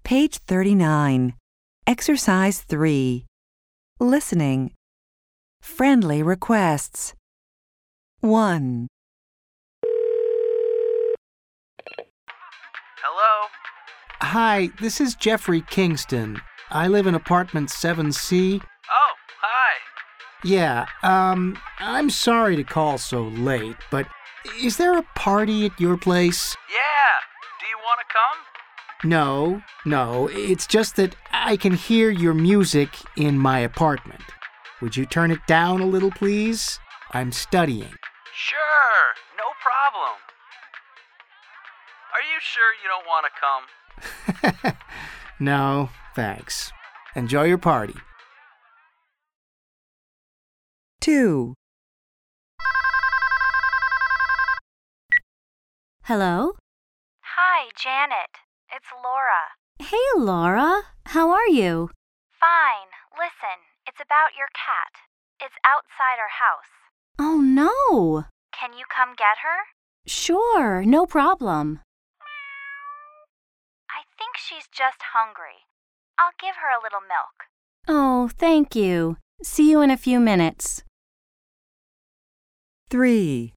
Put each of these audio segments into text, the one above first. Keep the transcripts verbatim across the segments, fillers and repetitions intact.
Page thirty-nine. Exercise three. Listening. Friendly requests. one. Hello? Hi, this is Jeffrey Kingston. I live in apartment seven C. Oh, hi. Yeah, um, I'm sorry to call so late, but is there a party at your place? Yeah. Do you want to come? No, no, it's just that I can hear your music in my apartment. Would you turn it down a little, please? I'm studying. Sure. No problem. Are you sure you don't want to come? No, thanks. Enjoy your party. two. Hello? Hi, Janet. It's Laura. Hey, Laura. How are you? Fine. Listen, it's about your cat. It's outside our house. Oh, no. Can you come get her? Sure, no problem. I think she's just hungry. I'll give her a little milk. Oh, thank you. See you in a few minutes. three.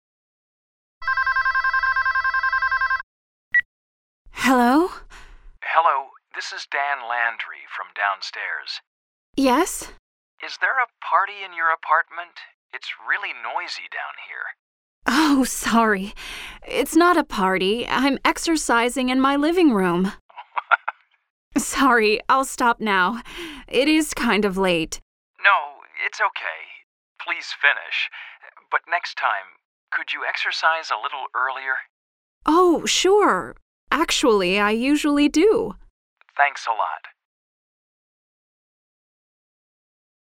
Hello? Hello. This is Dan Landry from downstairs. Yes? Is there a party in your apartment? It's really noisy down here. Oh, sorry. It's not a party. I'm exercising in my living room. Sorry, I'll stop now. It is kind of late. No, it's okay. Please finish. But next time, could you exercise a little earlier? Oh, sure. Actually, I usually do. Thanks a lot.